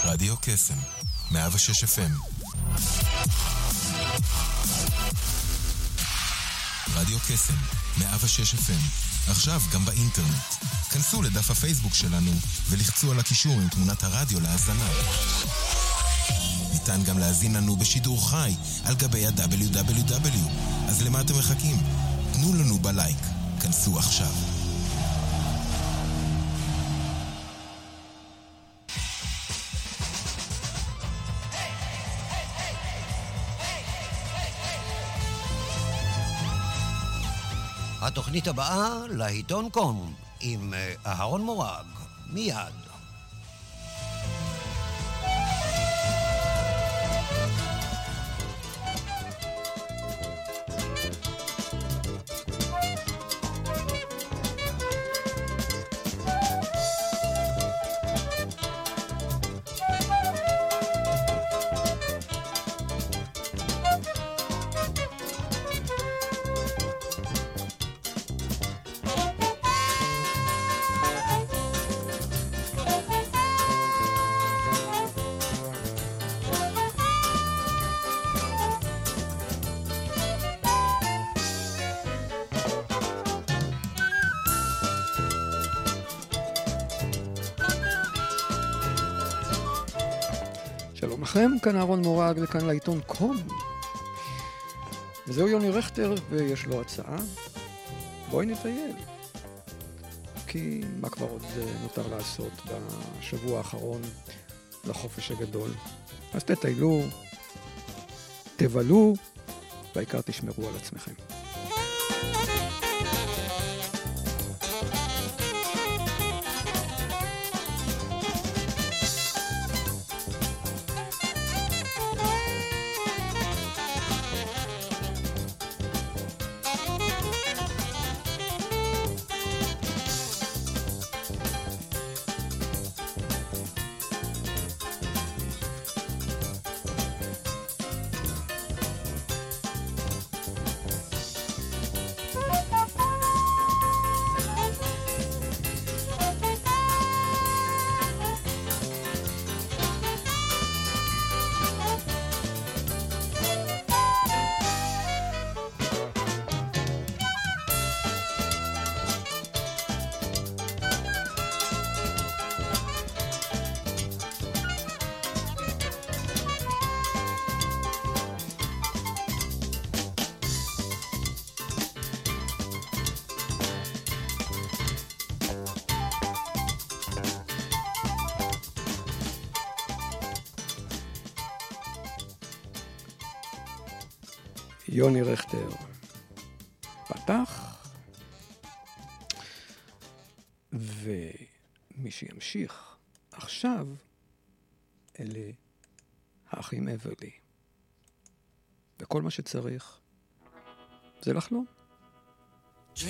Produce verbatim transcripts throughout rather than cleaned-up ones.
רדיו קסם, מאה ושש אף אם. רדיו קסם, מאה ושש אף אם. עכשיו גם באינטרנט. כנסו לדף הפייסבוק שלנו ולחצו על הקישור עם תמונת הרדיו להאזנה. ניתן גם להזין לנו בשידור חי על גבי ה-דאבליו דאבליו דאבליו. אז למה אתם מחכים? תנו לנו בלייק. כנסו עכשיו. התוכנית הבאה לעיתון קום עם אהרון מורג, מיד. שלום לכם, כאן אהרון מורג וכאן לעיתון קום. וזהו יוני רכטר ויש לו הצעה. בואי נטייל. כי מה כבר עוד נותר לעשות בשבוע האחרון לחופש הגדול. אז תטיילו, תבלו, והעיקר תשמרו על עצמכם. יוני רכטר פתח, ומי שימשיך עכשיו אלה האחים אברלי, וכל מה שצריך זה לחלום. Dream,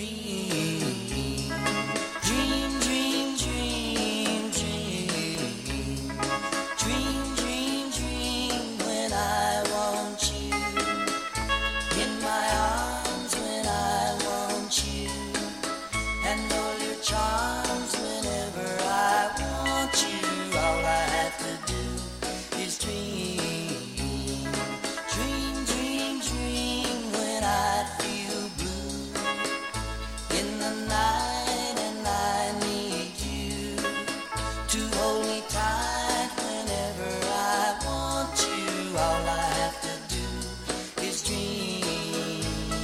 dream, dream, dream, dream, dream, dream, dream when I want you in my arms, when I want you, and all your charms whenever I want you. All I have to do is dream, dream, dream, dream when I feel blue in the night and I need you to hold me tight whenever I want you. All I have to do is dream.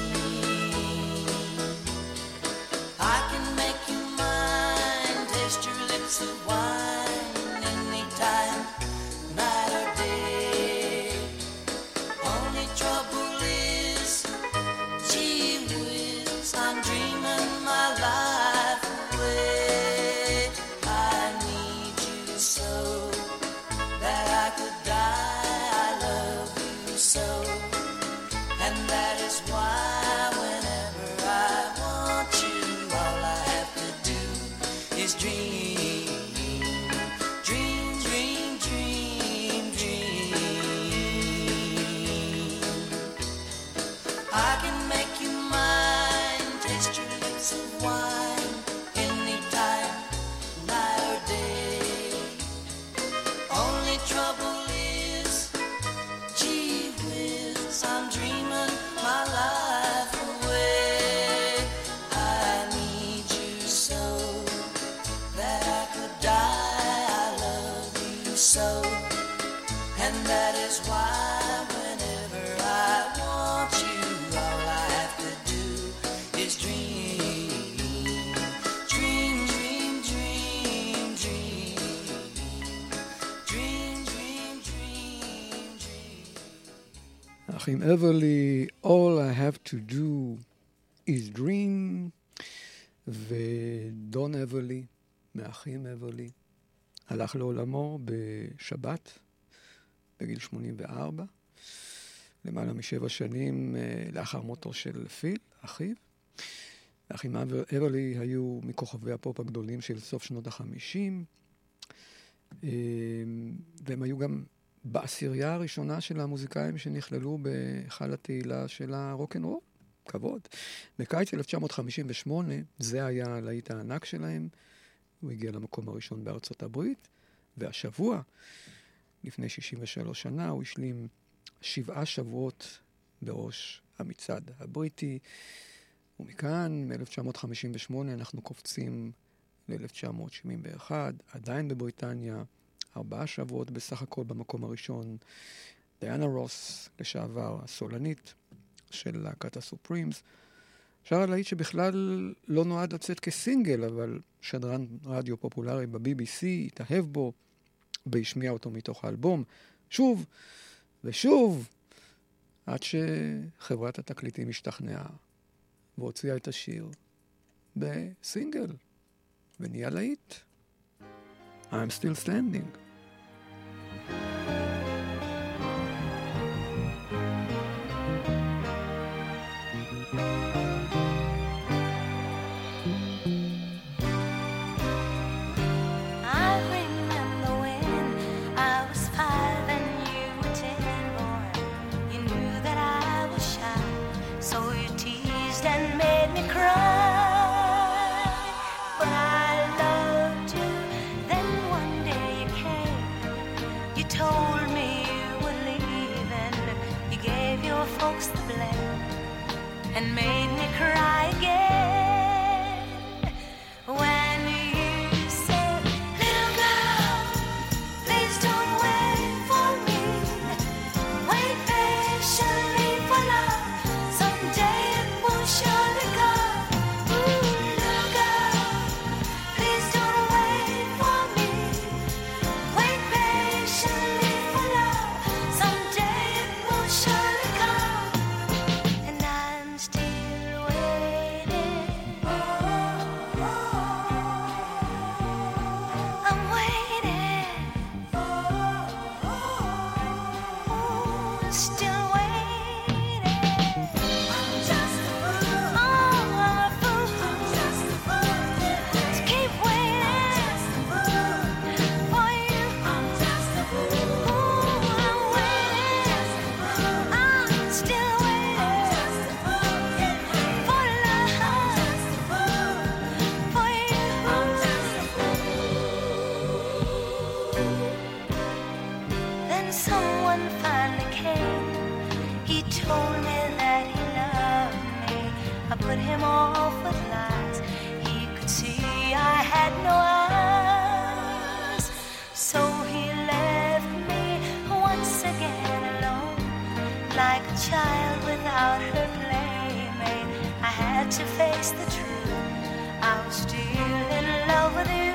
I can make you mine, taste your lips of wine anytime, night or day. Only trouble is, gee whiz, I'm dreaming my life away. I need you so that I could die. I love you so, and that is why whenever I want you, all I have to do is dream, dream, dream, dream, dream. I can make you mine, taste your lips of wine anytime, night or day. Only האחים אברלי, All I have to do is dream, ודון אברלי, מהאחים אברלי, הלך לעולמו בשבת, בגיל שמונים וארבע, למעלה משבע שנים לאחר מותו של פיל, אחיו. האחים אברלי היו מכוכבי הפופ הגדולים של סוף שנות החמישים, והם היו גם בעשירייה הראשונה של המוזיקאים שנכללו בהיכל התהילה של הרוק'נ'רול, כבוד. בקיץ אלף תשע מאות חמישים ושמונה, זה היה הלהיט הענק שלהם, הוא הגיע למקום הראשון בארצות הברית, והשבוע, לפני שישים ושלוש שנה, הוא השלים שבעה שבועות בראש המצעד הבריטי, ומכאן, מ-אלף תשע מאות חמישים ושמונה, אנחנו קופצים ל-אלף תשע מאות שבעים ואחת, עדיין בבריטניה, ארבעה שבועות בסך הכל במקום הראשון, דיאנה רוס, לשעבר הסולנית של להקת הסופרימס, שר הלהיט שבכלל לא נועד לצאת כסינגל, אבל שדרן רדיו פופולרי ב-בי בי סי התאהב בו, והשמיע אותו מתוך האלבום, שוב ושוב, עד שחברת התקליטים השתכנעה, והוציאה את השיר בסינגל, ונהיה להיט. I'm still standing. And made me cry again when you said, little girl, please don't wait for me. Wait patiently for love. Someday it will surely come. Ooh, little girl, please don't wait for me. Wait patiently for love. Someday it will surely come. And I'm still waiting. I'm waiting. Still waiting. I'm just a fool. Oh, I'm a fool. I'm just a fool. To keep waiting for you. I'm just a fool. Ooh, I'm waiting. I'm still waiting for love, for you. Then someone finally came. He told me that he loved me. I put him off with lies. He could see I had no eyes. So he left me once again alone, like a child without her playmate. I had to face the truth. I was still in love with you.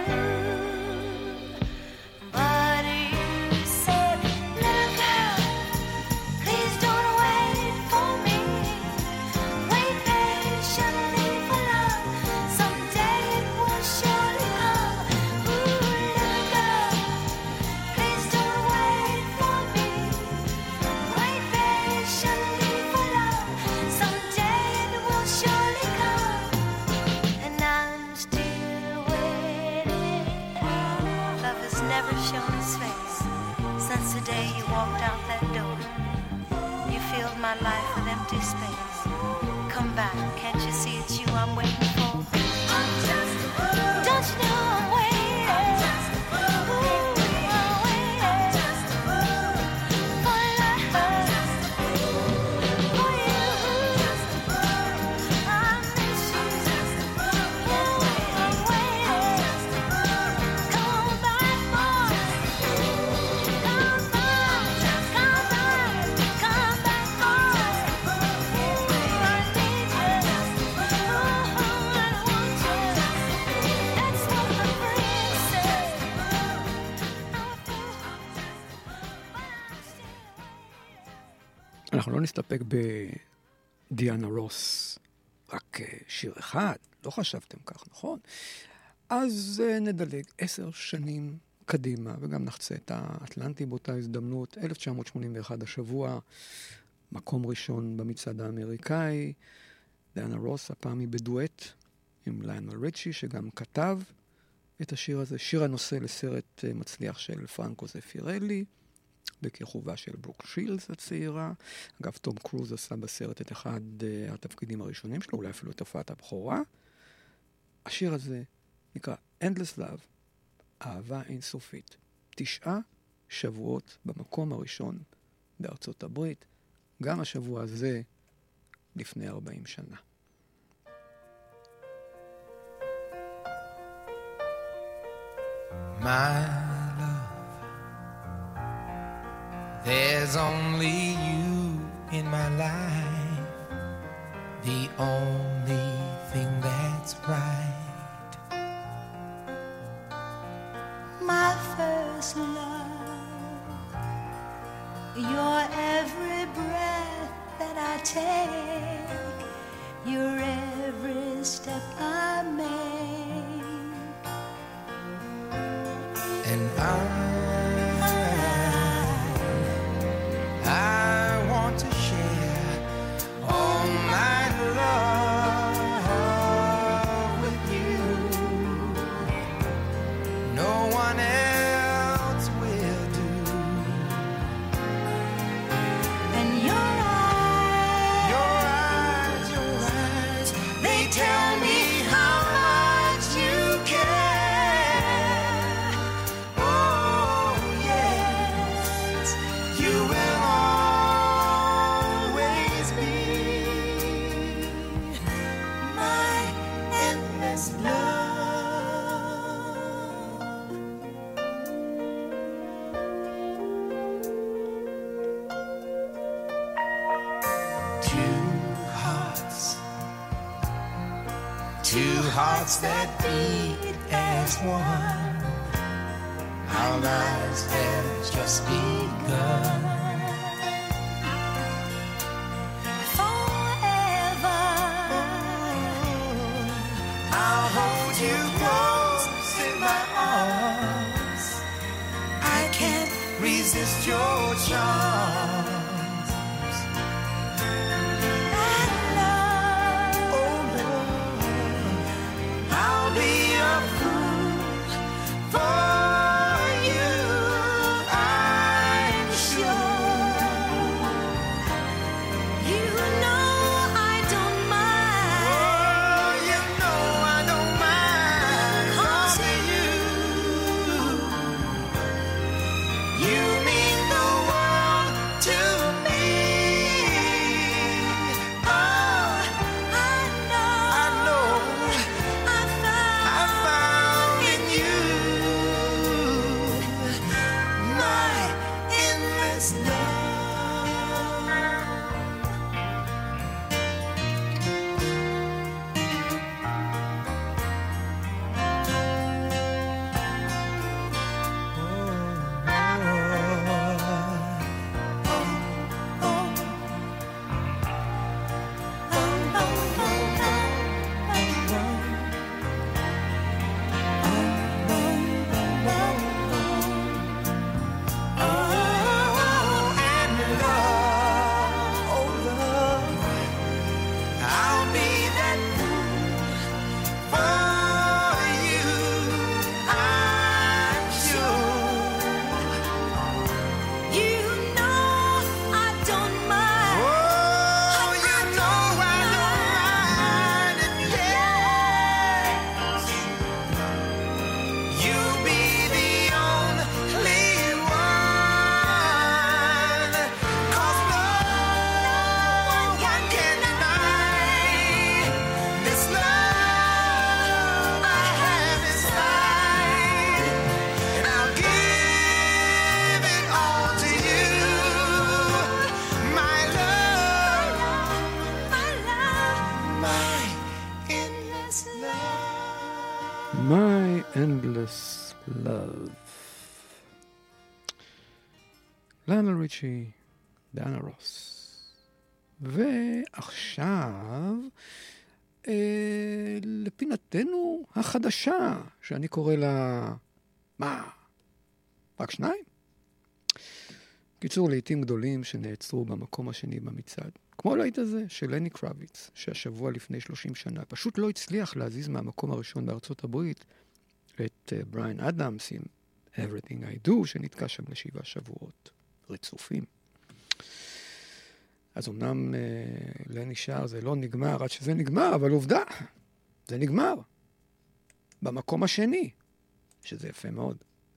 But you said, little girl, please don't wait for me. Wait patiently for love. Someday it will surely come. Ooh, little girl, please don't wait for me. Wait patiently for love. Someday it will surely come. And I'm still waiting. Love has never shown its face since the day you walked out that door. You filled my life with empty space. Come back, can't you see it's you I'm waiting for? I'm just a fool. Don't you know I'm waiting? I'm just a fool. Ooh, I'm waiting. I'm just a fool. For love. I'm just a fool. For you. I'm just a fool. I miss you. I'm just a fool. Yeah, I'm waiting. I'm just a fool. Come back, boy. Come back. I'm just אנחנו לא נסתפק בדיאנה רוס, רק שיר אחד, לא חשבתם כך, נכון? אז נדלג עשר שנים קדימה, וגם נחצה את האטלנטי באותה הזדמנות, אלף תשע מאות שמונים ואחת השבוע, מקום ראשון במצעד האמריקאי, דיאנה רוס, הפעם היא בדואט עם ליונל ריצ'י, שגם כתב את השיר הזה, שיר הנושא לסרט מצליח של פרנקו זפירלי, בכיכובה של ברוק שילס הצעירה. אגב, תום קרוז עשה בסרט את אחד uh, התפקידים הראשונים שלו, אולי אפילו את הופעת הבכורה. השיר הזה נקרא Endless Love, אהבה אינסופית. תשעה שבועות במקום הראשון בארצות הברית, גם השבוע הזה לפני ארבעים שנה. My love, there's only you in my life, the only thing that's right. My first love, your every breath that I take, your every step I make. And I, I want to share all my love with you. No one else will do. And your eyes, Your eyes, your eyes, they tell me how much you care. Oh, yes, you will always be my endless love. two hearts, two hearts that beat as one. Our lives have just begun. Forever, I'll hold you close in my arms. I can't resist your charms. and love, Oh Lord, I'll be a fool for you. I'm sure. you know I don't mind. Oh, you know I don't mind. 'Cause you, you mean the world to me. Oh, I know, I know I found, I found in you my endless love. Oh, and love, oh love, I'll be that fool for you. I'm sure. you know I don't mind. Oh, you know I don't mind, and yes, you'll be the only one. 'Cause no one can deny this love I have inside, and I'll give it all to you, my love, My love, my endless love. My Endless Love. ליונל ריצ'י, דיאנה רוס. ועכשיו, אה, לפינתנו החדשה, שאני קורא לה, מה? רק שניים? קיצור, לעתים גדולים שנעצרו במקום השני במצעד. כמו להיט הזה של לני קרביץ, שהשבוע לפני שלושים שנה פשוט לא הצליח להזיז מהמקום הראשון בארצות הברית את uh, בריין אדמס עם Everything I Do, שנתקע שם לשבעה שבועות רצופים. אז אמנם uh, לני שר זה לא נגמר עד שזה נגמר, אבל עובדה, זה נגמר. במקום השני, שזה יפה מאוד.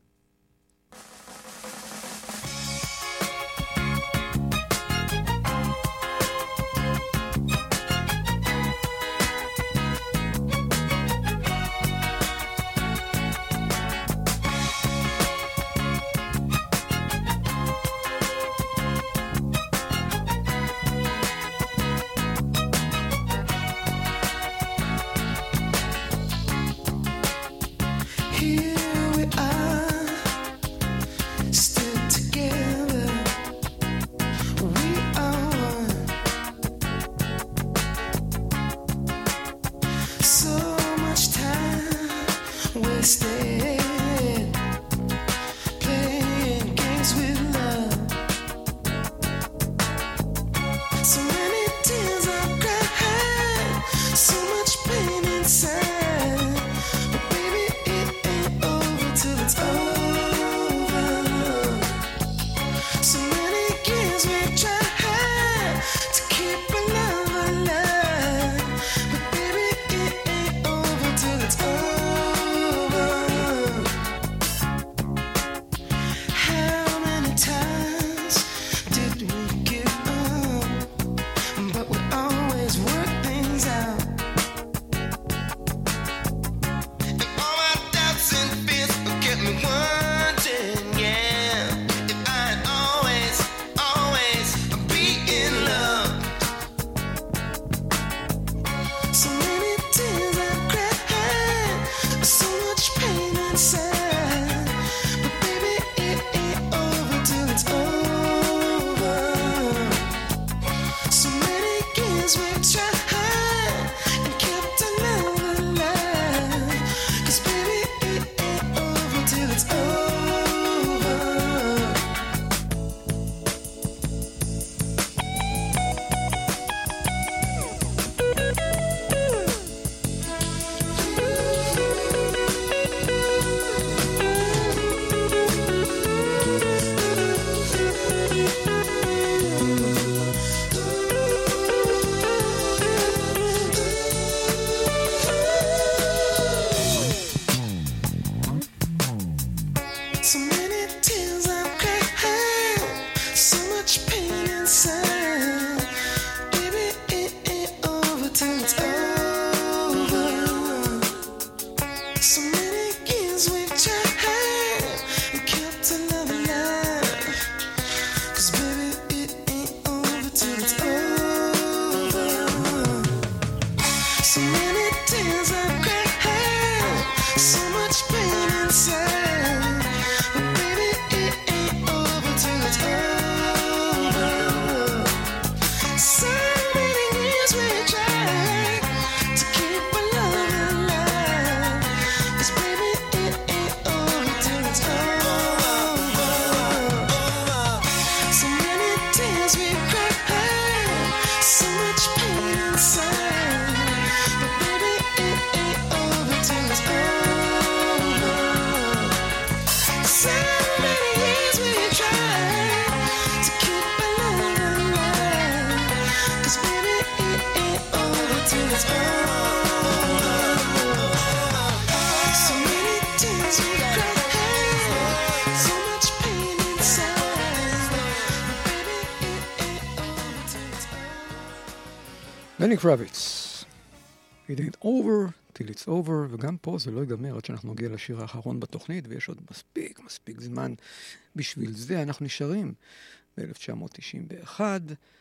לני קרביץ, It ain't over till it's over, וגם פה זה לא ייגמר עד שאנחנו נגיע לשיר האחרון בתוכנית, ויש עוד מספיק, מספיק זמן בשביל זה. אנחנו נשארים ב-אלף תשע מאות תשעים ואחת,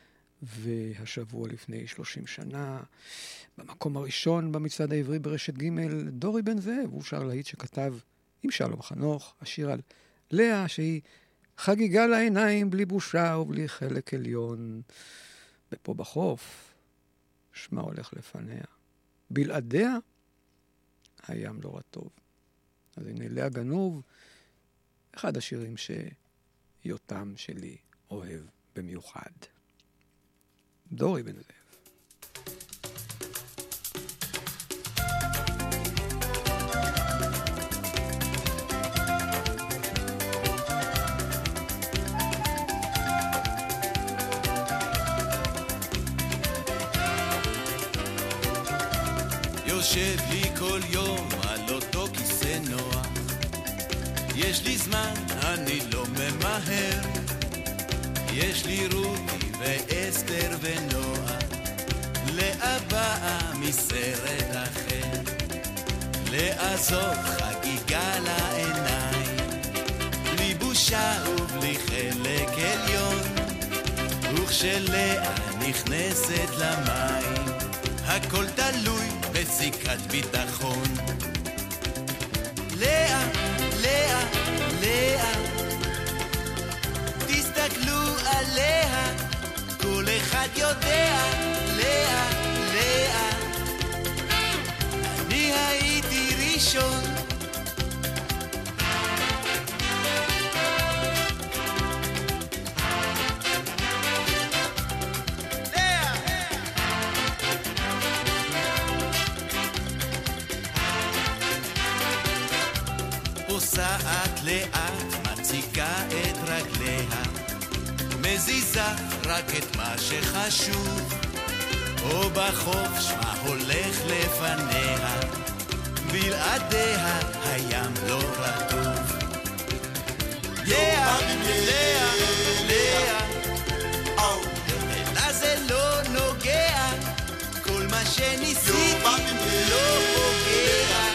והשבוע לפני שלושים שנה, במקום הראשון במצעד העברי ברשת ג' דורי בן זאב, הוא שר להיט שכתב עם שלום חנוך, השיר על לאה שהיא חגיגה לעיניים בלי בושה ובלי חלק עליון. ופה בחוף, שמה הולך לפניה. בלעדיה, הים לא רטוב. אז הנה לאה גנוב, אחד השירים שיותם שלי אוהב במיוחד. דורי בן זאב. יושב לי כל יום על אותו כיסא נוח, יש לי זמן, אני לא ממהר, יש לי רותי ואסתר ונועה, לאה באה מסרט אחר, לאה זאת חגיגה לעיניים, בלי בושה ובלי חלק עליון, וכשלאה נכנסת למים, הכל תלוי בסיכת ביטחון. לאה, לאה, לאה, תסתכלו עליה, כל אחד יודע, לאה, לאה, אני הייתי ראשון. פוסעת לאט, מציקה את רגליה, מזיזה רק את מה שחשוב, או בחוף שמה הולך לפניה, בלעדיה הים לא רטוב. לאה, לאה, לאה, אלא זה לא נוגע, כל מה שניסיתי לא פוגע.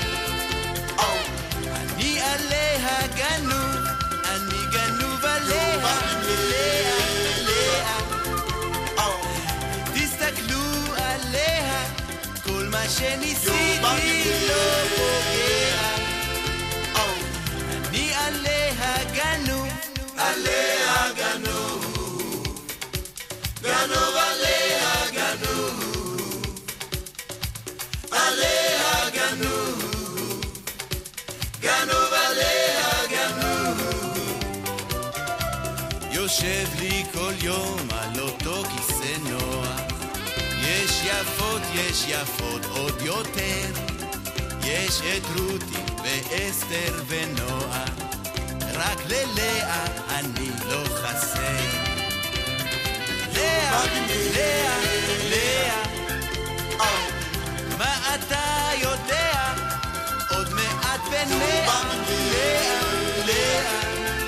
אני עליה גנוב, אני גנוב עליה, לאה, לאה, תסתכלו עליה, כל מה שניסיתי לא פוגע. אני עליה גנוב, עליה גנוב, גנוב עליה גנוב, עליה גנוב, גנוב עליה גנוב. יושב לי כל יום על אותו כיסא נוח, יש יפות, יש יפות עוד יותר, יש את רותי ואסתר ונועה, רק ללאה אני לא חסר. לאה, לאה, לאה, מה אתה יודע? עוד מעט ונאה, לאה, לאה,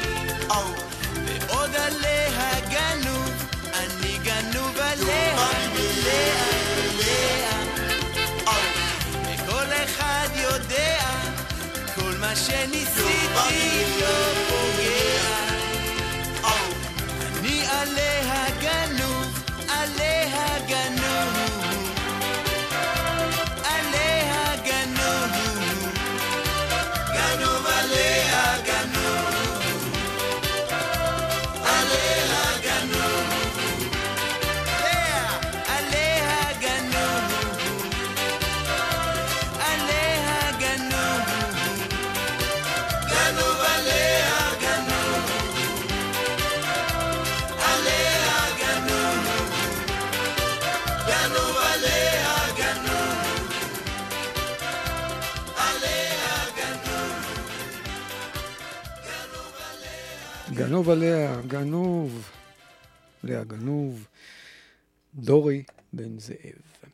ועוד עליה גנוב, אני גנוב עליה, לאה, לאה, וכל אחד יודע, כל מה שניסיתי לא פוגע. אני עליה גנוב, עליה גנוב, עליה גנוב, גנוב עליה גנוב, עליה גנוב, לאה, עליה גנוב, עליה גנוב, גנוב עליה גנוב, עליה גנוב, גנוב עליה גנוב, עליה גנוב, גנוב עליה, גנוב, לאה גנוב, דורי בן זאב.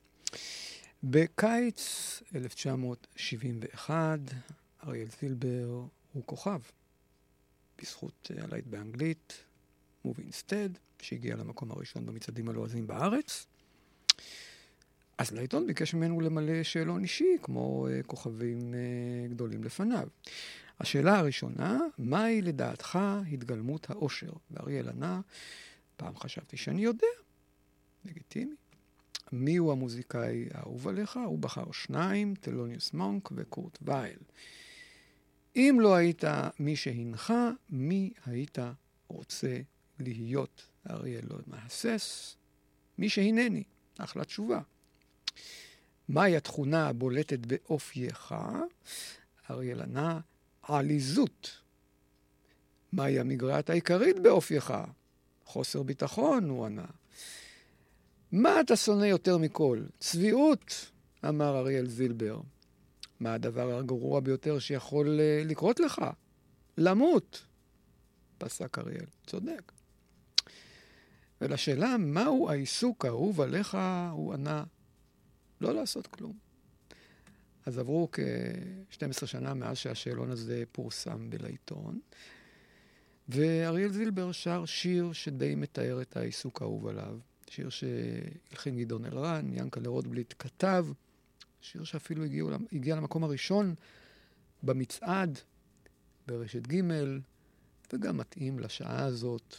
בקיץ אלף תשע מאות שבעים ואחת, אריאל זילבר הוא כוכב, בזכות הלהיט באנגלית, Move Instead, שהגיע למקום הראשון במצעדים הלועזיים בארץ. אז לעיתון ביקש ממנו למלא שאלון אישי, כמו uh, כוכבים uh, גדולים לפניו. השאלה הראשונה, מהי לדעתך התגלמות האושר? ואריאל ענה, פעם חשבתי שאני יודע, לגיטימי. מי הוא המוזיקאי האהוב עליך? הוא בחר שניים, תלוניוס מונק וקורט וייל. אם לא היית מי שהנחה, מי היית רוצה להיות? אריאל לא מהסס, מי שהינני, אחלה תשובה. מהי התכונה הבולטת באופייך? אריאל ענה, עליזות. מהי המגרעת העיקרית באופייך? חוסר ביטחון, הוא ענה. מה אתה שונא יותר מכל? צביעות, אמר אריאל זילבר. מה הדבר הגרוע ביותר שיכול uh, לקרות לך? למות. פסק אריאל, צודק. ולשאלה, מהו העיסוק האהוב עליך, הוא ענה, לא לעשות כלום. אז עברו כ-שתים עשרה שנה מאז שהשאלון הזה פורסם בלעיתון, ואריאל זילבר שר שיר שדי מתאר את העיסוק האהוב עליו. שיר שהלחין גדעון אלרן, ינקלה רוטבליט כתב, שיר שאפילו הגיע, הגיע למקום הראשון במצעד, ברשת ג', וגם מתאים לשעה הזאת.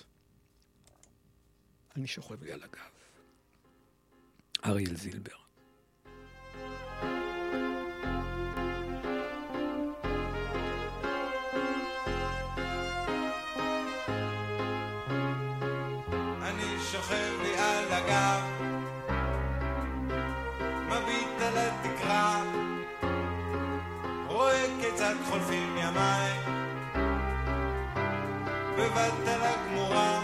אני שוכב לי על הגב. אריאל זילבר. אני שוכב לי על הגב, מביט על התקרה, רואה כיצד חולפים ימיי, בבת על הגמורה.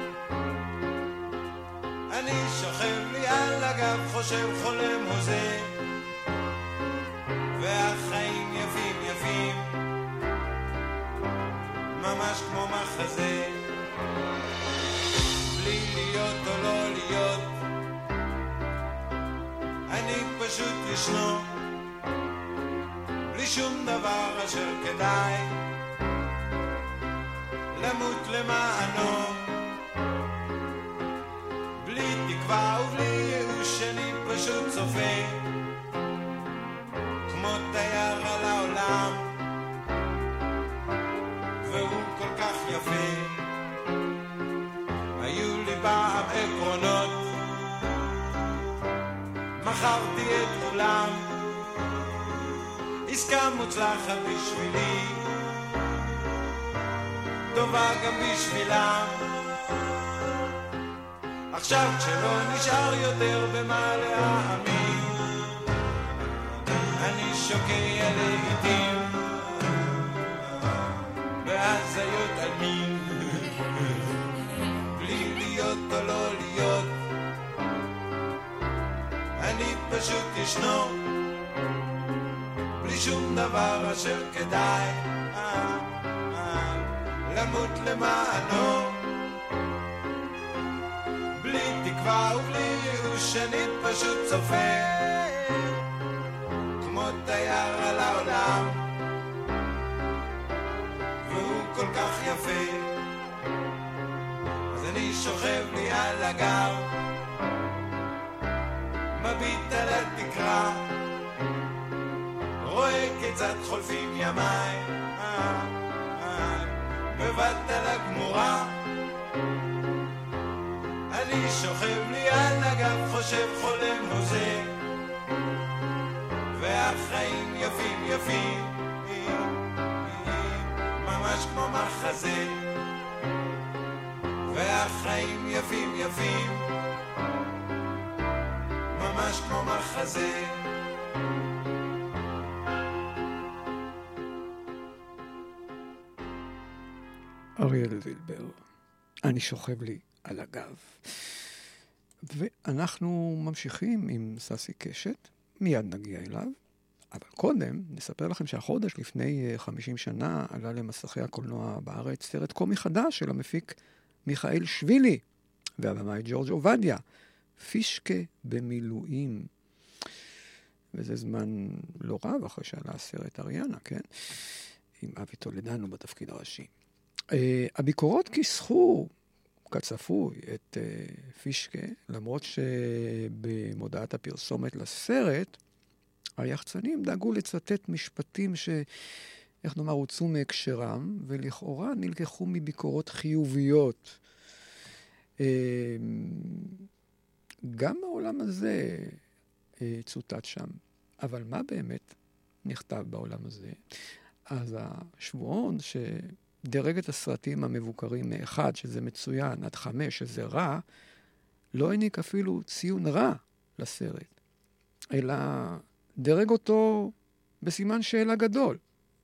אני שוכב לי על הגב, חושב חולם הוזה, והחיים יפים יפים, ממש כמו מחזה. בלי להיות או לא להיות, אני פשוט ישנו, בלי שום דבר אשר כדאי למות למענו. בלי תקווה ובלי ייאוש, אני פשוט צופה כמו תייר על העולם, והוא כל כך יפה. היו לי פעם עקרונות, מכרתי את כולם, עסקה מוצלחת בשבילי, טובה גם בשבילם. עכשיו כשלא נשאר יותר במה להאמין, אני שוקע לעיתים בהזיות על מין. בלי להיות או לא להיות, אני פשוט ישנו, בלי שום דבר אשר כדאי אה, אה, למות למענו. בלי תקווה ובלי ייאוש, אני פשוט צופה כמו תייר על העולם, והוא כל כך יפה. אז אני שוכב לי על הגב, מביט על התקרה, רואה כיצד חולפים ימיי, אה, אה, בבת על הגמורה. אני שוכב לי על הגב, חושב חולם הוזה, והחיים יפים יפים, ממש כמו מחזה. והחיים יפים יפים, ממש כמו מחזה. אריאל זילבר, אני שוכב לי על הגב. ואנחנו ממשיכים עם ססי קשת, מיד נגיע אליו, אבל קודם נספר לכם שהחודש לפני חמישים שנה עלה למסכי הקולנוע בארץ סרט קומי חדש של המפיק מיכאל שבילי והבמאי ג'ורג' עובדיה, פישקה במילואים. וזה זמן לא רב אחרי שעלה הסרט אריאנה, כן? עם אבי טולדנו בתפקיד הראשי. Uh, הביקורות כיסחו כצפוי את uh, פישקה, למרות שבמודעת הפרסומת לסרט, היחצנים דאגו לצטט משפטים ש, איך נאמר, הוצאו מהקשרם, ולכאורה נלקחו מביקורות חיוביות. Uh, גם העולם הזה uh, צוטט שם. אבל מה באמת נכתב בעולם הזה? אז השבועון ש... דרג את הסרטים המבוקרים מאחד, שזה מצוין, עד חמש, שזה רע, לא העניק אפילו ציון רע לסרט, אלא דרג אותו בסימן שאלה גדול.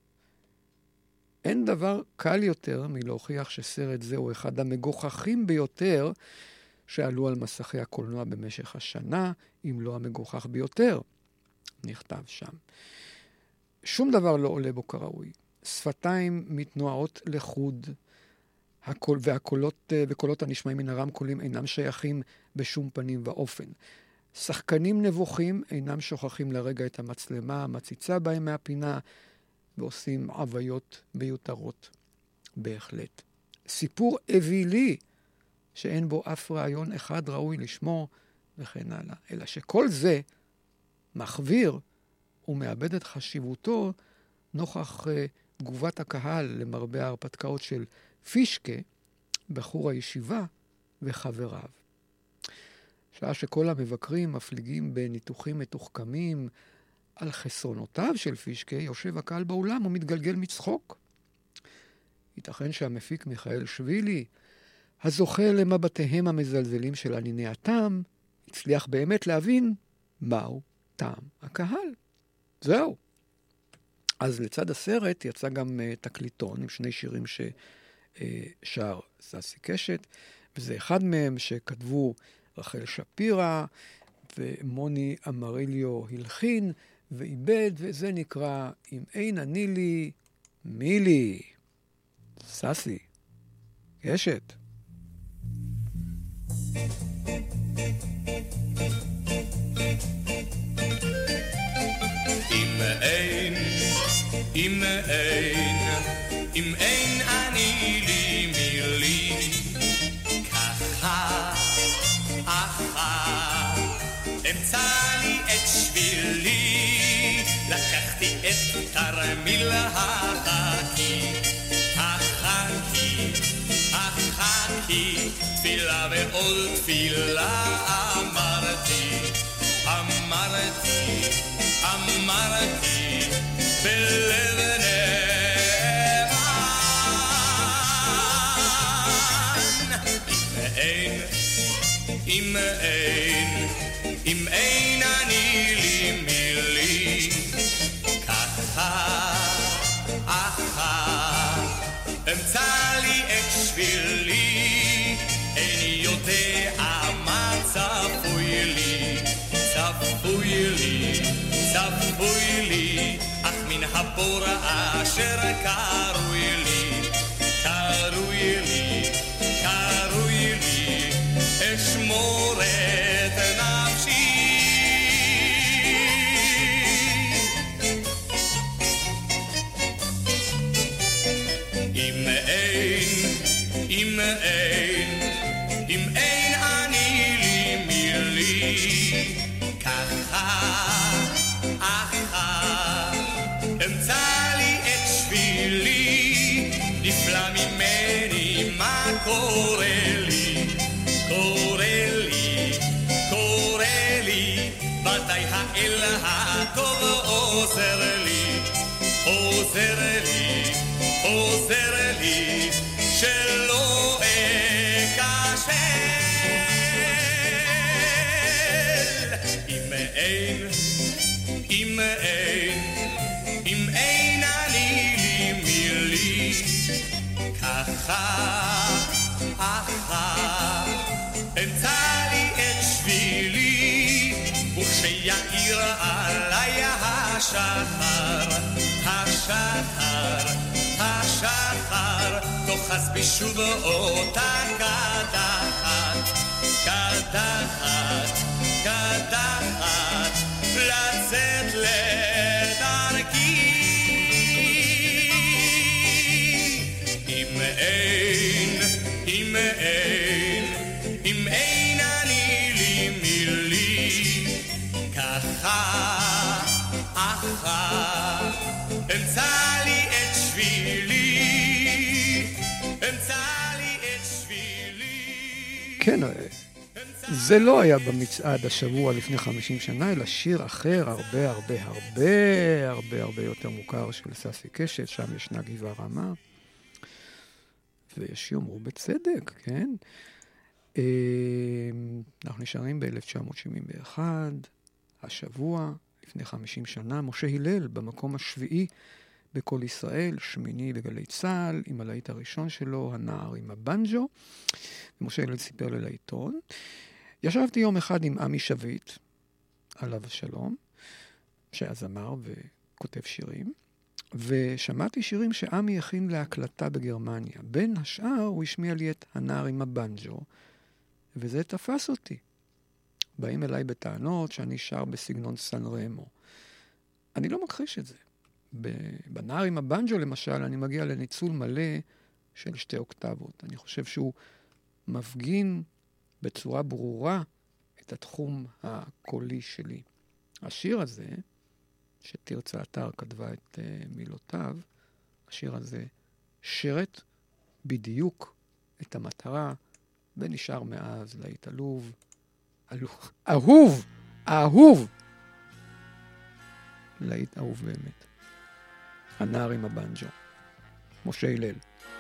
אין דבר קל יותר מלהוכיח שסרט זה הוא אחד המגוחכים ביותר שעלו על מסכי הקולנוע במשך השנה, אם לא המגוחך ביותר, נכתב שם. שום דבר לא עולה בו כראוי. שפתיים מתנועות לחוד, הקול, והקולות וקולות הנשמעים מן הרמקולים אינם שייכים בשום פנים ואופן. שחקנים נבוכים אינם שוכחים לרגע את המצלמה, המציצה בהם מהפינה, ועושים עוויות מיותרות בהחלט. סיפור אווילי שאין בו אף רעיון אחד ראוי לשמו וכן הלאה. אלא שכל זה מחוויר ומאבד את חשיבותו נוכח uh, תגובת הקהל למרבה ההרפתקאות של פישקה, בחור הישיבה וחבריו. שעה שכל המבקרים מפליגים בניתוחים מתוחכמים על חסרונותיו של פישקה, יושב הקהל באולם ומתגלגל מצחוק. ייתכן שהמפיק מיכאל שבילי, הזוכה למבטיהם המזלזלים של ענייני הטעם, הצליח באמת להבין מהו טעם הקהל. זהו. אז לצד הסרט יצא גם uh, תקליטון עם שני שירים ששר uh, ססי קשת, וזה אחד מהם שכתבו רחל שפירא ומוני אמריליו הלחין ואיבד, וזה נקרא אם אין אני לי מי לי. ססי קשת. אם אין, אם אין, אם אין אני לי מי לי, ככה, אחר, אמצא לי את שבילי, לקחתי את תרמיל החכי, החכי, החכי, תפילה ועוד תפילה אמרתי, אמרתי, אמרתי בלב נאמן. אם אין, אם אין, אם אין אני לי מי לי, ככה, אחר, אמצא לי את שבילי, איני יודע מה צפוי לי, צפוי לי, צפוי לי, אך מן הבור אשר קרוי לי, קרוי לי, קרוי לי, אשמור את נפשי. אם אין, אם אין, אם אין אני לי מי לי, ככה, אחר, אמצא לי את שבילי, נפלא ממני מה קורה לי, קורה לי, קורה לי, ודאי האל הטוב עוזר לי, עוזר לי, עוזר לי, שלא אכשל. אם אין, אם אין, אם אין אני לי מי לי, ככה, אחר, אמצא לי את שבילי, וכשיעיר עליי השחר, השחר, השחר, תוחז בי שוב אותה קדחת, קדחת, קדחת, לצאת לדרכי. אם אין, אם אין, אם אין אני לי מי לי, ככה, אחר, אמצא לי את שבילי, אמצא לי את שבילי. כן, זה לא היה במצעד השבוע לפני חמישים שנה, אלא שיר אחר, הרבה הרבה הרבה הרבה הרבה יותר מוכר של ססי קשת, שם ישנה גבעה רמה, ויש יאמרו בצדק, כן? אה, אנחנו נשארים ב-אלף תשע מאות שבעים ואחת, השבוע, לפני חמישים שנה, משה הלל במקום השביעי בכל ישראל, שמיני בגלי צהל, עם הלהיט הראשון שלו, הנער עם הבנג'ו. ומשה הלל סיפר לי לעיתון. ישבתי יום אחד עם עמי שביט, עליו השלום, שהיה זמר וכותב שירים, ושמעתי שירים שעמי הכין להקלטה בגרמניה. בין השאר הוא השמיע לי את הנער עם הבנג'ו, וזה תפס אותי. באים אליי בטענות שאני שר בסגנון סן רמו. אני לא מכחיש את זה. בנער עם הבנג'ו למשל, אני מגיע לניצול מלא של שתי אוקטבות. אני חושב שהוא מפגין בצורה ברורה את התחום הקולי שלי. השיר הזה, שתרצה אתר כתבה את uh, מילותיו, השיר הזה שרת בדיוק את המטרה, ונשאר מאז להתעלוב, אלוב, אהוב, אהוב, להיט אהוב באמת. הנער עם הבנג'ו, משה הלל.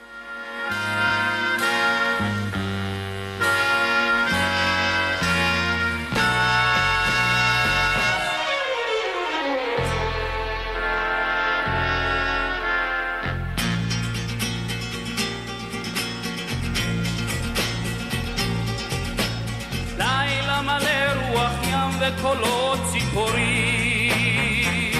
לילה מלא רוח ים וקולות ציפורים,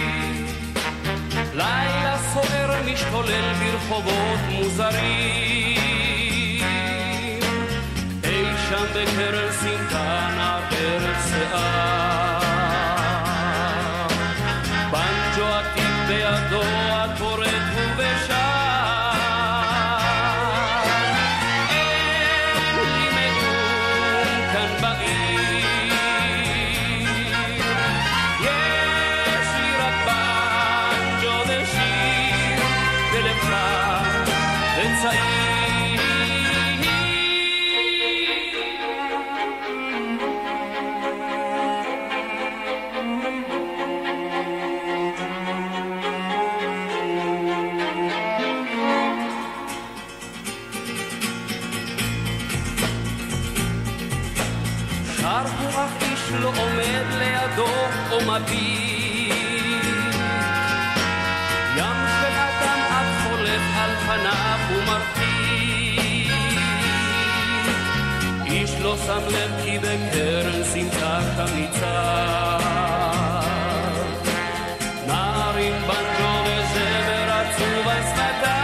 לילה סוער משתולל ברחובות מוזרים, אי שם בקרן סמטה נער שיער, בנג'ו עתיק בידו התורת ובשר, אין לי מאום כאן בעיר, יש לי רק בנג'ו ושיר ולב חם וצעיר. שר הוא אך איש לא עומד לידו או מביט, ים של אדם עד חולף על פניו ומרטיט, איש לא שם לב כי בקרן סמטה קמיצה, נער עם בנג'ו וזמר עצוב על שפתיו,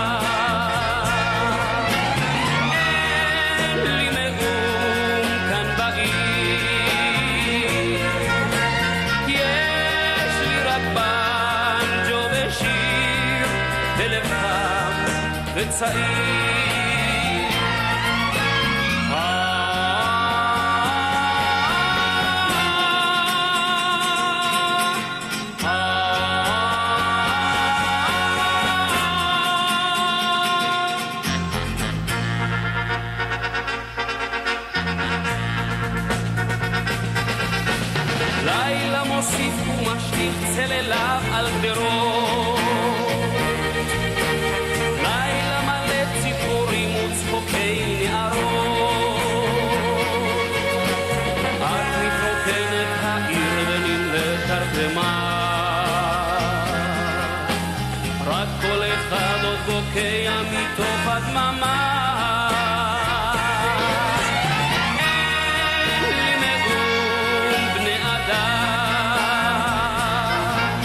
צעיר לילה מוסיף ומשליך צלליו על גדרות, צחוקי נערות, את מתרוקנת העיר ונמלאת תרדמה, רק כל אחד עוד בוקע מתוך הדממה, אין לי מאום בני אדם,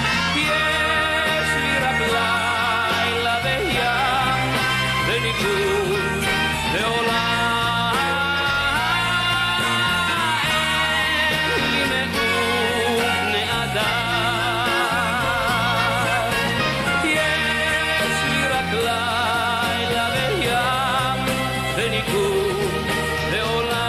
יש לי רק לילה וים וניגוד לעולם, אין לי מאום בני אדם, יש לי רק לילה וים וניגוד לעולם.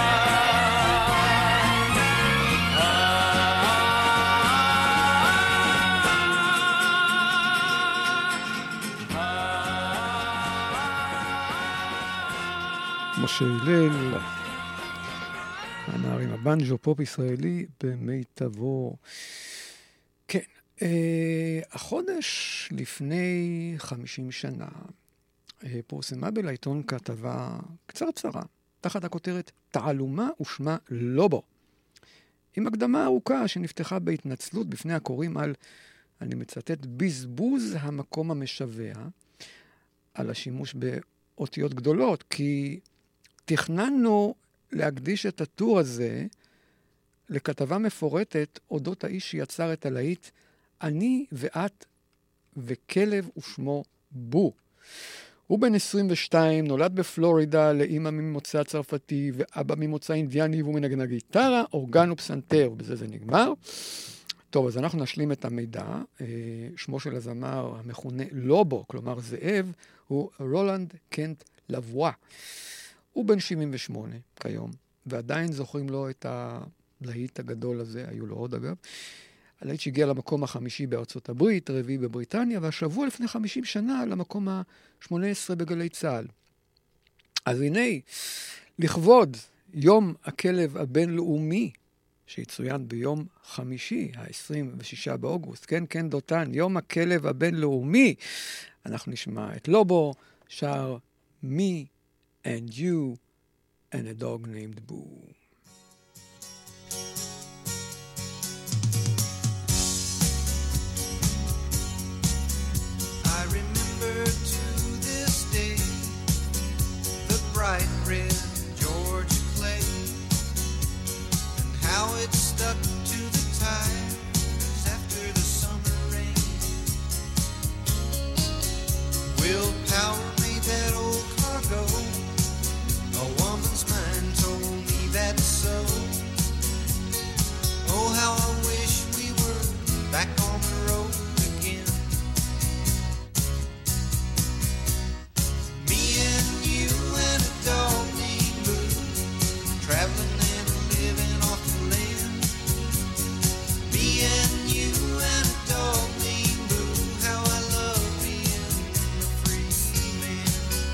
משה הלל, הנער עם הבנג'ו, פופ ישראלי במיטבו. כן, אה, החודש לפני חמישים שנה אה, פורסמה בלעיתון כתבה קצרצרה תחת הכותרת תעלומה ושמה לובו. עם הקדמה ארוכה שנפתחה בהתנצלות בפני הקוראים על, אני מצטט, בזבוז המקום המשווע, על השימוש באותיות גדולות, כי תכננו להקדיש את הטור הזה לכתבה מפורטת אודות האיש שיצר את הלהיט אני ואת וכלב ושמו בו. הוא בן עשרים ושתיים, נולד בפלורידה לאמא ממוצא צרפתי ואבא ממוצא אינדיאני, והוא מנגן גיטרה, אורגן ופסנתר, ובזה זה נגמר. טוב, אז אנחנו נשלים את המידע. שמו של הזמר המכונה לובו, כלומר זאב, הוא רולנד קנט לבואה. הוא בן שבעים ושמונה כיום, ועדיין זוכרים לו את הלהיט הגדול הזה, היו לו עוד אגב. הלהיט שהגיע למקום החמישי בארצות הברית, רביעי בבריטניה, והשבוע לפני חמישים שנה למקום ה-שמונה עשרה בגלי צה"ל. אז הנה, לכבוד יום הכלב הבינלאומי, שיצוין ביום חמישי, ה-עשרים ושישה באוגוסט, כן, כן, דותן, יום הכלב הבינלאומי, אנחנו נשמע את לובו, שר Me and You and a Dog Named Boo. I remember to this day the bright red Georgia clay and how it stuck to the tires after the summer rain. Willpower made that old car go. A woman's mind told me that's so. Oh, how I wish we were back on the road again. Me and you and a dog named Boo, traveling and living off the land. Me and you and a dog named Boo, how I love being a free man.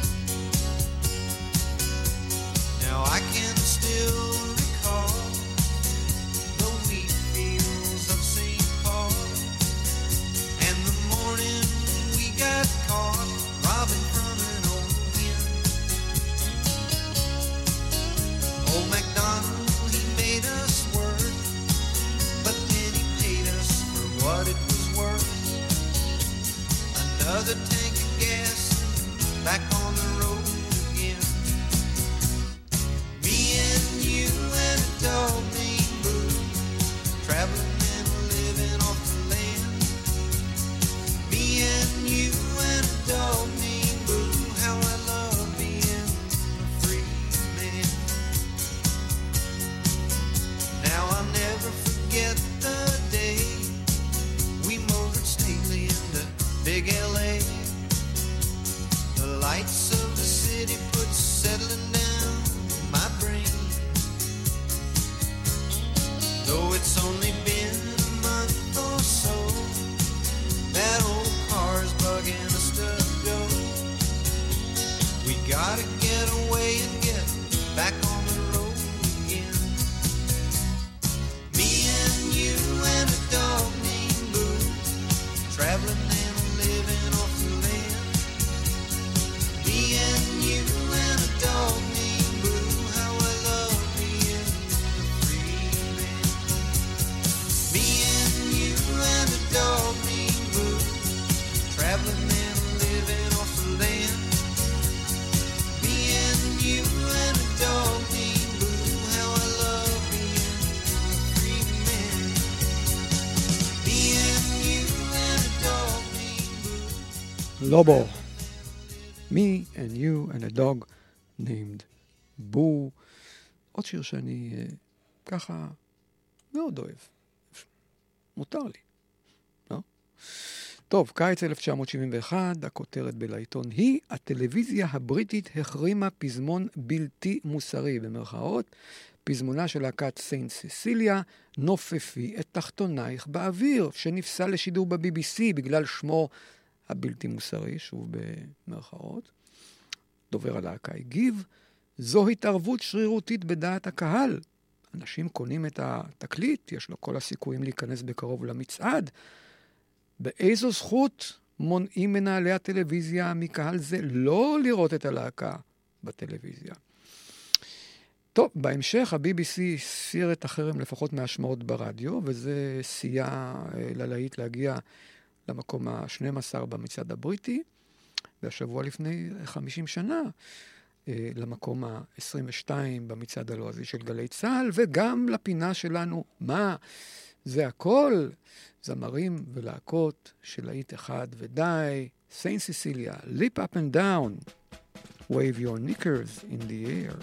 Now I can still recall the wheat fields of Saint Paul and the morning we got caught robbing from an old inn. Old MacDonald, he made us work, but then he paid us for what it was worth. Another tank of gas, back on the road again. Me and you and a dog named Boo, traveling and living off the land. Me and you and a dog named Boo, how I love being a free man. Now I'll never forget the day we motored stately into big L A. The lights of the city put settling down my brain. Though it's only been a month or so, that old car's bugging us to go. We gotta get away and get back on the road again. Me and you and a dog named Boo, traveling and living off the land. Me and you and a dog named Boo, how I love being a free man. Me and you and a dog named Boo, traveling and living off the land. Me and you and a dog named Boo, how I love being a free man. Me and you and a dog named Boo. לובו. Me and you and a dog named Boo. עוד שיר שאני אה, ככה מאוד אוהב. מותר לי, לא? טוב, קיץ אלף תשע מאות שבעים ואחת, הכותרת בלעיתון היא, הטלוויזיה הבריטית החרימה פזמון בלתי מוסרי, במרכאות, פזמונה של להקת סיינט ססיליה, נופפי את תחתונייך באוויר, שנפסל לשידור ב-בי בי סי בגלל שמו הבלתי מוסרי, שוב במרכאות. דובר הלהקה הגיב, זו התערבות שרירותית בדעת הקהל. אנשים קונים את התקליט, יש לו כל הסיכויים להיכנס בקרוב למצעד. באיזו זכות מונעים מנהלי הטלוויזיה מקהל זה לא לראות את הלהקה בטלוויזיה? טוב, בהמשך ה-בי בי סי הסיר את החרם לפחות מהשמעות ברדיו, וזה סייע ללהיט להגיע למקום ה-שנים עשר במצעד הבריטי, והשבוע לפני חמישים שנה, למקום ה-עשרים ושתיים במצעד הלועזי של גלי צהל, וגם לפינה שלנו, מה? זה הכל? זמרים ולהקות של להיט אחד ודי, סיינט סיסיליה, Leap Up and Down, Wave Your Knickers in the Air.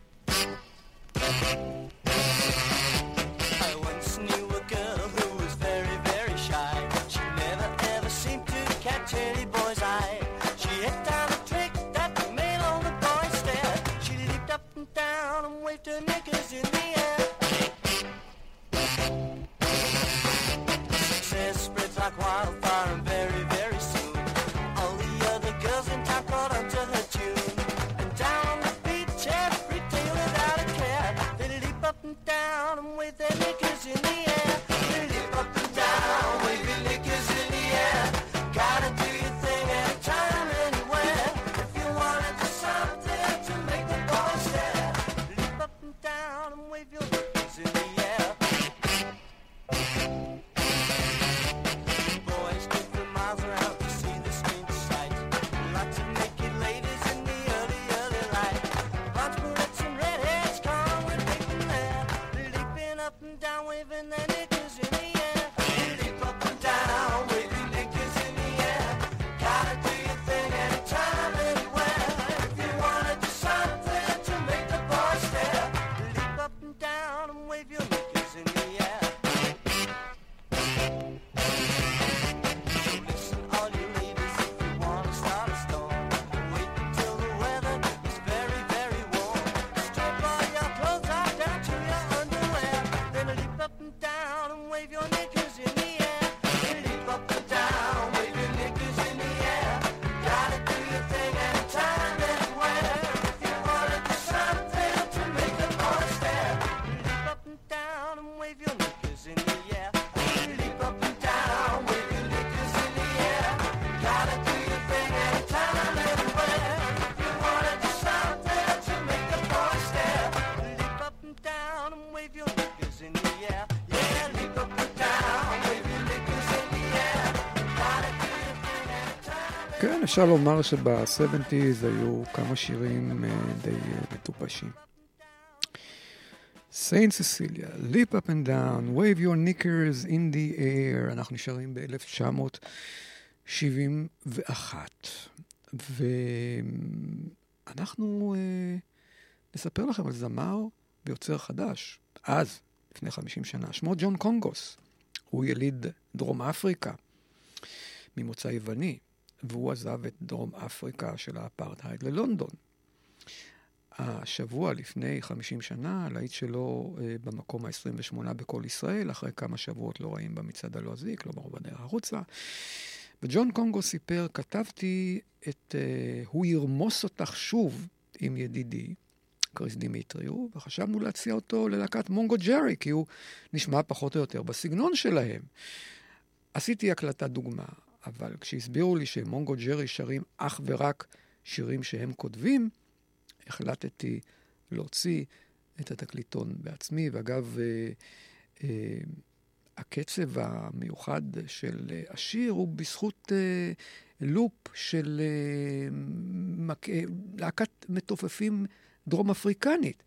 I once knew a girl who was very, very shy. She never ever seemed to catch any boy's eye. She hit down a trick that made all the boys stare. She leaped up and down and waved her knickers in the air. Success spreads like wildfire and very, very soon all the other girls in town caught on to her tune. And down on the beach every day without a care, they leap up and down and wave their knickers in the air. They leap up and down, wave your knickers in the air. Gotta do your thing anytime, anywhere. If you wanna do something to make the boys stare, leap up and down and wave your knickers in the air. Boys stood for miles around to see the strange sight. Lots of naked ladies in the early, early light. Blondes, brunettes, and redheads come with making there, leaping up and down, waving their knickers in the air. Leap up and down, wave your knickers in the air. Gotta do your thing anytime, anywhere. If you wanna do something to make the boys stare, leap up and down and wave your knickers in the air. So listen, all you ladies, if you wanna start a storm, wait until the weather is very, very warm. Strip all your clothes off down to your underwear, then leap up and down and wave your knickers in the air. Leap up and down, wave your knickers in the air. Gotta do your thing anytime, anywhere. If you wanna do something to make the boys stare, leap up and down and wave your knickers in the air. Leap up and down, wave your knickers in the air. Gotta do your thing anytime, anywhere. If you wanna do something to make the boys stare, leap up and down and wave your knickers in the air. Yeah, leap up and down, wave your knickers in the air. Gotta do your thing anytime. כן, אפשר לומר שב-שבעים היו כמה שירים אה, די אה, מטופשים. סיינט סיסיליה, Leap Up and Down, Wave Your Knickers in the Air. אנחנו נשארים ב-אלף תשע מאות שבעים ואחת. ואנחנו אה, נספר לכם על זמר ויוצר חדש. אז, לפני חמישים שנה, שמו ג'ון קונגוס. הוא יליד דרום אפריקה, ממוצא יווני, והוא עזב את דרום אפריקה של האפרטהייד ללונדון. השבוע לפני חמישים שנה, הלהיט שלו אה, במקום ה-עשרים ושמונה בכל ישראל, אחרי כמה שבועות לא רעים במצעד הלועזי, כלומר הוא בדרך החוצה. וג'ון קונגו סיפר, כתבתי את אה, הוא ירמוס אותך שוב עם ידידי, קריס דימיטריו, וחשבנו להציע אותו ללהקת מונגו ג'רי, כי הוא נשמע פחות או יותר בסגנון שלהם. עשיתי הקלטה דוגמה, אבל כשהסבירו לי שמונגו ג'רי שרים אך ורק שירים שהם כותבים, החלטתי להוציא את התקליטון בעצמי, ואגב, אה, אה, הקצב המיוחד של אה, השיר הוא בזכות אה, לופ של אה, מק... אה, להקת מתופפים דרום אפריקנית,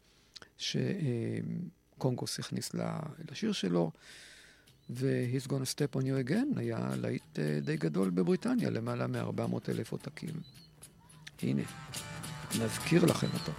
שקונגוס הכניס לשיר שלו, ו-He's Gonna Step on You Again היה להיט אה, די גדול בבריטניה, למעלה מ-ארבע מאות אלף עותקים. הנה. נזכיר לכם אותו.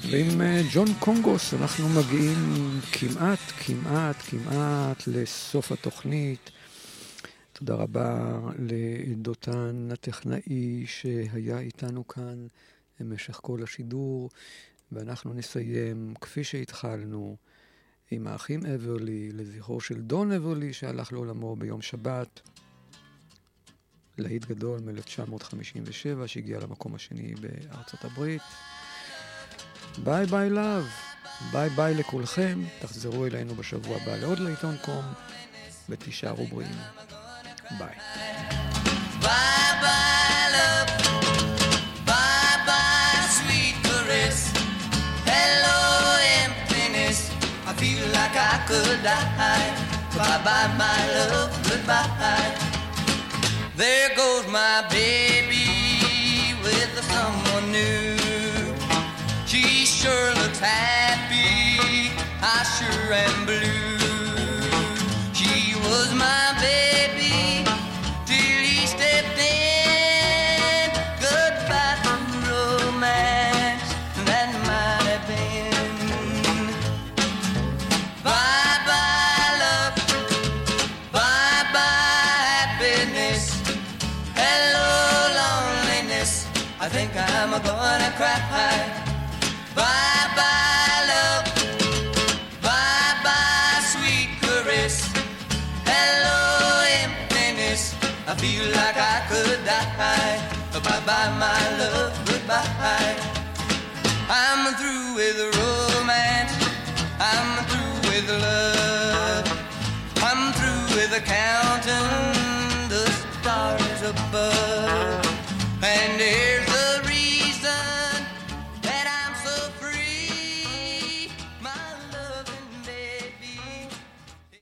ועם אה, ג'ון קונגוס אנחנו מגיעים כמעט, כמעט, כמעט לסוף התוכנית. תודה רבה לדותן הטכנאי שהיה איתנו כאן במשך כל השידור, ואנחנו נסיים כפי שהתחלנו עם האחים אברלי, לזכרו של דון אברלי שהלך לעולמו ביום שבת, להיט גדול מ-אלף תשע מאות חמישים ושבע שהגיע למקום השני בארצות הברית. ביי ביי לב, ביי ביי לכולכם, תחזרו אלינו בשבוע הבא לעוד לעיתון קום ותישארו בריאים. ביי. Bye bye love, bye bye sweet caress, hello emptiness, I feel like I could die. Bye bye my love, goodbye. There goes my baby with someone new. She sure looks happy, I sure am blue. She was my baby till he stepped in. Goodbye to romance, that might have been. Bye bye love, bye bye happiness, hello loneliness, I think I'm gonna cry. Bye bye love, bye bye sweet caress, hello emptiness, I feel like I could die. Bye bye my love, goodbye. I'm through with romance, I'm through with love, I'm through with counting the stars above.